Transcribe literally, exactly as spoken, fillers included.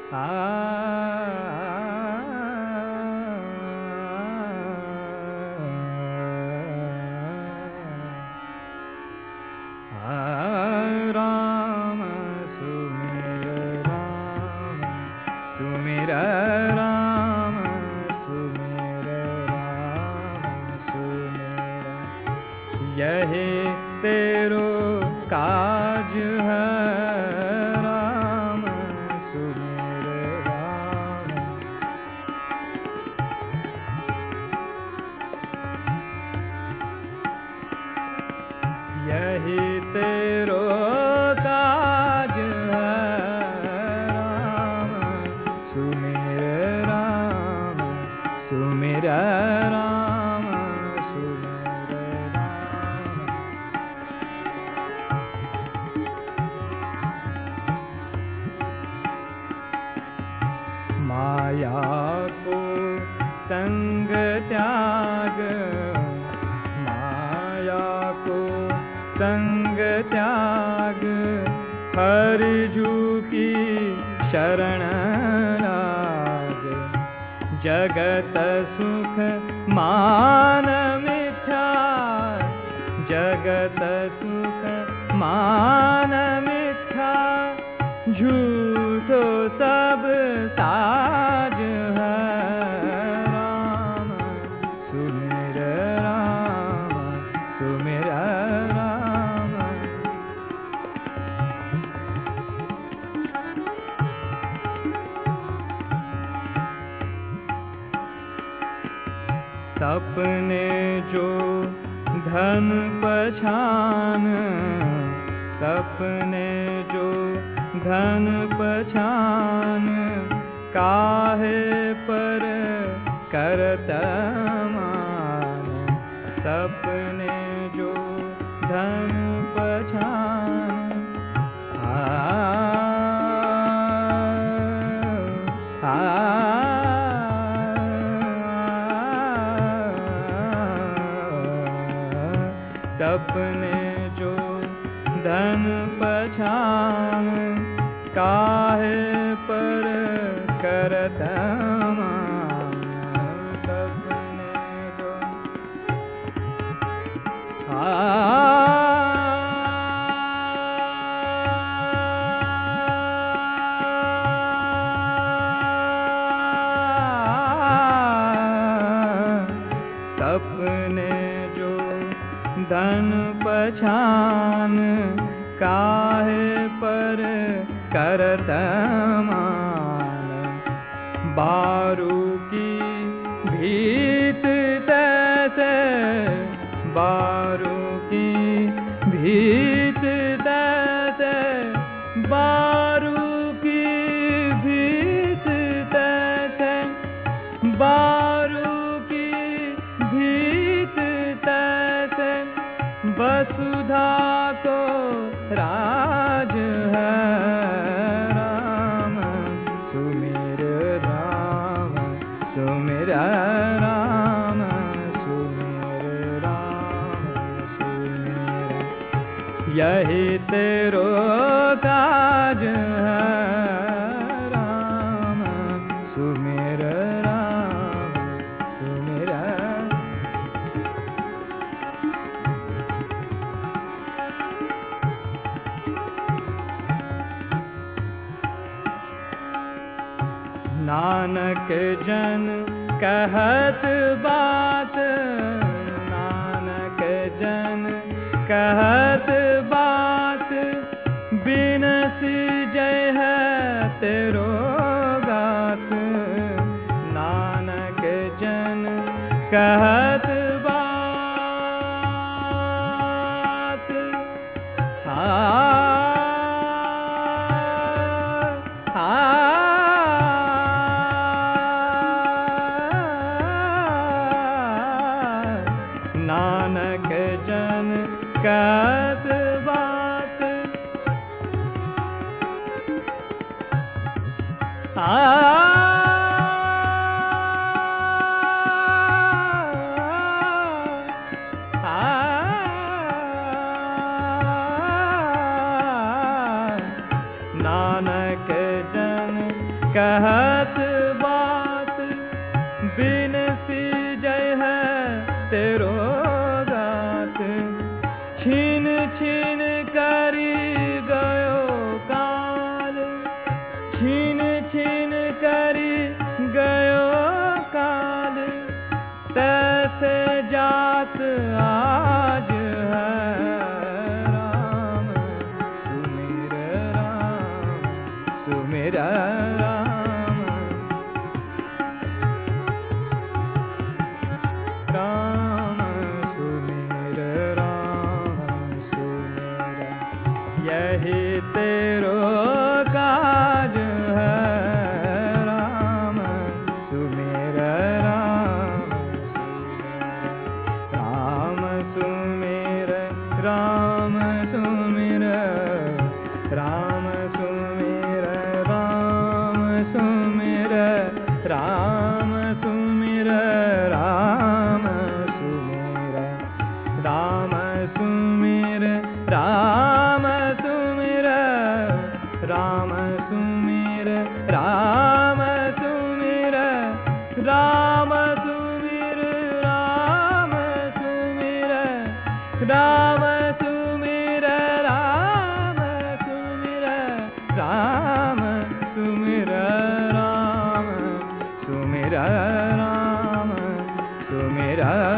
राम सुमिर राम सुमिर राम सुमिर राम सुमिर यही तेरो काज है राम सुमिर राम यही तेरो काज है राम सुमिर राम सुमिर राम सुमिर राम माया को संग त्याग माया को संग त्याग हरि जू की शरण लाग जगत सुख मान मिथ्या जगत सुख मान मिथ्या झूठो सब साज है राम सुमिर राम सुमिर राम सपने जो धन पछान सपने जो धन पछान काहे पर करत मान सपने जो धन पछान आ, आ, सपने जो धन पछान काहे पर करत मान सपने जो आ, सपने जो धन पछान काहे पर करत मान बारू की भीत तैसे बारू की भीत तैसे बारू की भीत तैसे बारू की भीत तैसे वसुधा को राज है राम सुमिर राम सुमिर राम सुमिर राम सुमिर यही तेरो काज है राम सुमिर राम सुमिर नानक जन कहत बात नानक जन कहत बात बिनस जय है तेरो गात नानक जन कहत बात आ नानक जन कहत बात नानक जन कहत बात बिनसी जय है तेरो गात। छीन छीन करी गयो काल, छीन छीन करी गयो काल। तैसे जात आज है राम सुमिर राम सुमिर राम। राम सुमिर राम सुमिर यही तेरो काज है राम सुमिर राम सुमिर। राम सुमिर राम सुमिर राम सुमिर राम सुमिर राम सुमिर राम सुमिर राम सुमिर राम सुमिर राम सुमिर राम सुमिर राम सुमिर राम सुमिर राम सुमिर राम सुमिर राम सुमिर राम सुमिर